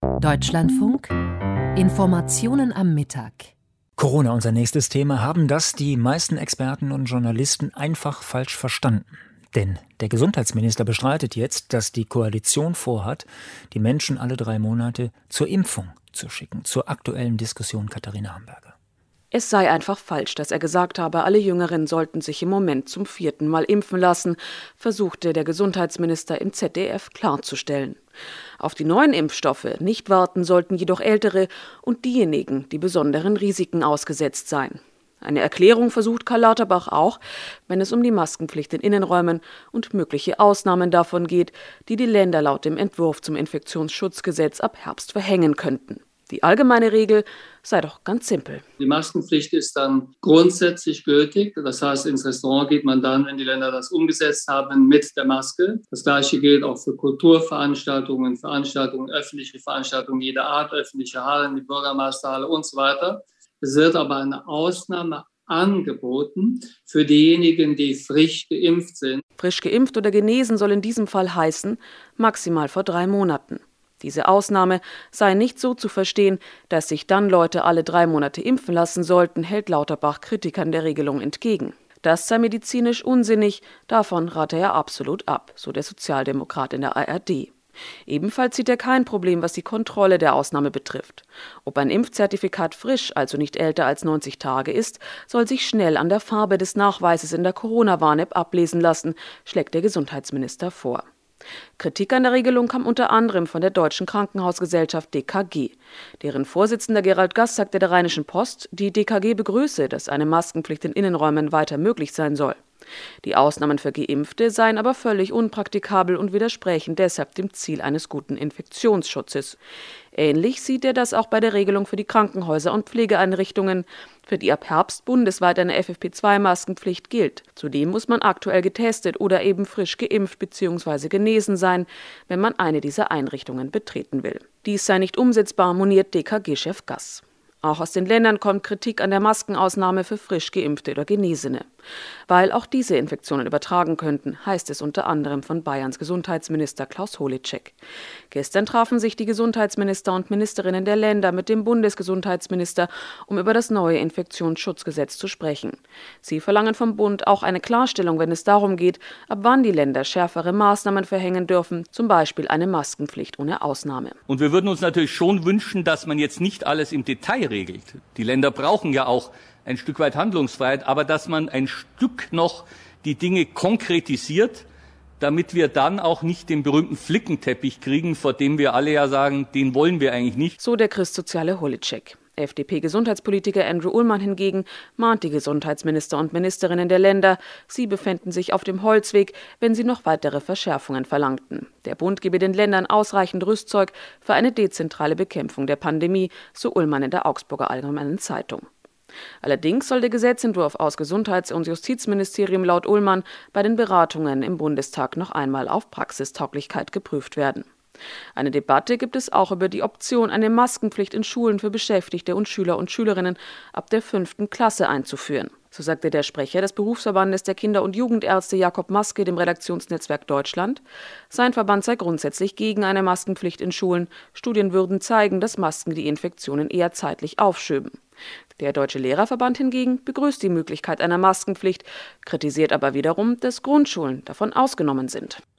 Deutschlandfunk Informationen am Mittag. Corona, unser nächstes Thema, haben das die meisten Experten und Journalisten einfach falsch verstanden. Denn der Gesundheitsminister bestreitet jetzt, dass die Koalition vorhat, die Menschen alle 3 Monate zur Impfung zu schicken. Zur aktuellen Diskussion Katharina Hamburger. Es sei einfach falsch, dass er gesagt habe, alle Jüngeren sollten sich im Moment zum 4. Mal impfen lassen, versuchte der Gesundheitsminister im ZDF klarzustellen. Auf die neuen Impfstoffe nicht warten sollten jedoch Ältere und diejenigen, die besonderen Risiken ausgesetzt seien. Eine Erklärung versucht Karl Lauterbach auch, wenn es um die Maskenpflicht in Innenräumen und mögliche Ausnahmen davon geht, die die Länder laut dem Entwurf zum Infektionsschutzgesetz ab Herbst verhängen könnten. Die allgemeine Regel sei doch ganz simpel. Die Maskenpflicht ist dann grundsätzlich gültig. Das heißt, ins Restaurant geht man dann, wenn die Länder das umgesetzt haben, mit der Maske. Das Gleiche gilt auch für Kulturveranstaltungen, öffentliche Veranstaltungen jeder Art, öffentliche Hallen, die Bürgermeisterhalle und so weiter. Es wird aber eine Ausnahme angeboten für diejenigen, die frisch geimpft sind. Frisch geimpft oder genesen soll in diesem Fall heißen, maximal vor 3 Monaten. Diese Ausnahme sei nicht so zu verstehen, dass sich dann Leute alle 3 Monate impfen lassen sollten, hält Lauterbach Kritikern der Regelung entgegen. Das sei medizinisch unsinnig, davon rate er absolut ab, so der Sozialdemokrat in der ARD. Ebenfalls sieht er kein Problem, was die Kontrolle der Ausnahme betrifft. Ob ein Impfzertifikat frisch, also nicht älter als 90 Tage ist, soll sich schnell an der Farbe des Nachweises in der Corona-Warn-App ablesen lassen, schlägt der Gesundheitsminister vor. Kritik an der Regelung kam unter anderem von der Deutschen Krankenhausgesellschaft DKG. Deren Vorsitzender Gerald Gass sagte der Rheinischen Post, die DKG begrüße, dass eine Maskenpflicht in Innenräumen weiter möglich sein soll. Die Ausnahmen für Geimpfte seien aber völlig unpraktikabel und widersprächen deshalb dem Ziel eines guten Infektionsschutzes. Ähnlich sieht er das auch bei der Regelung für die Krankenhäuser und Pflegeeinrichtungen, für die ab Herbst bundesweit eine FFP2-Maskenpflicht gilt. Zudem muss man aktuell getestet oder eben frisch geimpft bzw. genesen sein, wenn man eine dieser Einrichtungen betreten will. Dies sei nicht umsetzbar, moniert DKG-Chef Gass. Auch aus den Ländern kommt Kritik an der Maskenausnahme für frisch Geimpfte oder Genesene. Weil auch diese Infektionen übertragen könnten, heißt es unter anderem von Bayerns Gesundheitsminister Klaus Holleczek. Gestern trafen sich die Gesundheitsminister und Ministerinnen der Länder mit dem Bundesgesundheitsminister, um über das neue Infektionsschutzgesetz zu sprechen. Sie verlangen vom Bund auch eine Klarstellung, wenn es darum geht, ab wann die Länder schärfere Maßnahmen verhängen dürfen, zum Beispiel eine Maskenpflicht ohne Ausnahme. Und wir würden uns natürlich schon wünschen, dass man jetzt nicht alles im Detail regelt. Die Länder brauchen ja auch ein Stück weit Handlungsfreiheit, aber dass man ein Stück noch die Dinge konkretisiert, damit wir dann auch nicht den berühmten Flickenteppich kriegen, vor dem wir alle ja sagen, den wollen wir eigentlich nicht. So der christsoziale Holleczek. FDP-Gesundheitspolitiker Andrew Ullmann hingegen mahnt die Gesundheitsminister und Ministerinnen der Länder, sie befänden sich auf dem Holzweg, wenn sie noch weitere Verschärfungen verlangten. Der Bund gebe den Ländern ausreichend Rüstzeug für eine dezentrale Bekämpfung der Pandemie, so Ullmann in der Augsburger Allgemeinen Zeitung. Allerdings soll der Gesetzentwurf aus Gesundheits- und Justizministerium laut Ullmann bei den Beratungen im Bundestag noch einmal auf Praxistauglichkeit geprüft werden. Eine Debatte gibt es auch über die Option, eine Maskenpflicht in Schulen für Beschäftigte und Schüler und Schülerinnen ab der 5. Klasse einzuführen. So sagte der Sprecher des Berufsverbandes der Kinder- und Jugendärzte Jakob Maske dem Redaktionsnetzwerk Deutschland. Sein Verband sei grundsätzlich gegen eine Maskenpflicht in Schulen. Studien würden zeigen, dass Masken die Infektionen eher zeitlich aufschöben. Der Deutsche Lehrerverband hingegen begrüßt die Möglichkeit einer Maskenpflicht, kritisiert aber wiederum, dass Grundschulen davon ausgenommen sind.